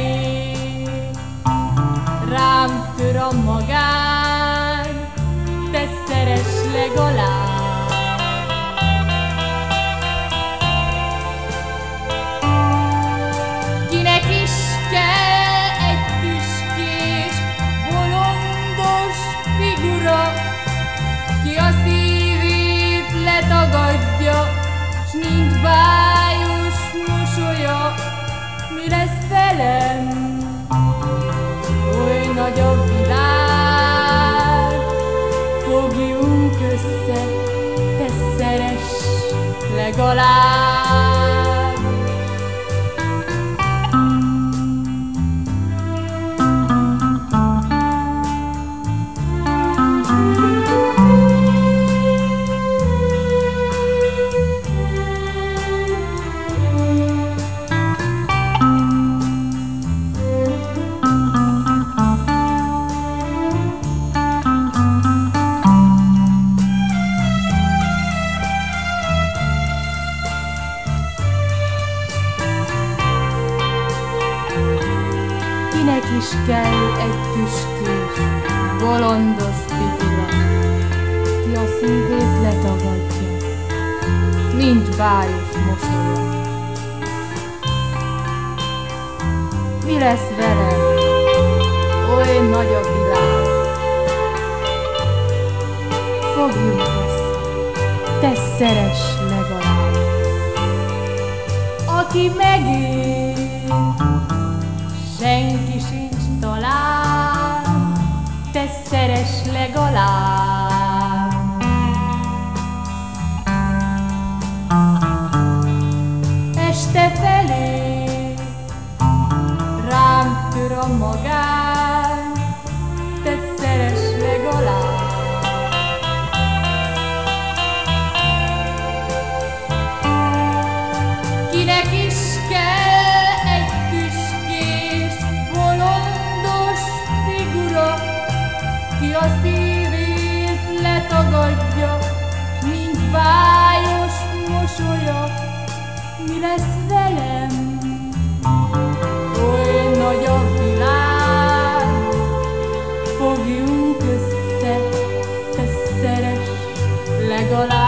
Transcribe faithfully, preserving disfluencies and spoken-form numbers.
rám tör a magán, te szeress legalább. Kinek is kell egy tüskés, bolondos figura, ki a szívét letagadja, s nincs bájos mosolya. Mi lesz velem? Oly nagy a világ, fogjunk össze, te szeress legalább. Kinek is kell egy tüskés, bolondos figura, ki a szívét letagadja, nincs bájos mosolya. Mi lesz velem? Oly nagy a világ, fogjunk össze, te szeress legalább. Aki megél, senki sincs talán, te szeress legalább. Este felé rám tör a magán, te szeress legalább. Kinek is kell egy tüskés, bolondos figura, ki a szívét letagadja, nincs bájos mosolya. Mi lesz velem? Oly nagy a világ, fogjunk össze, te szeress legalább.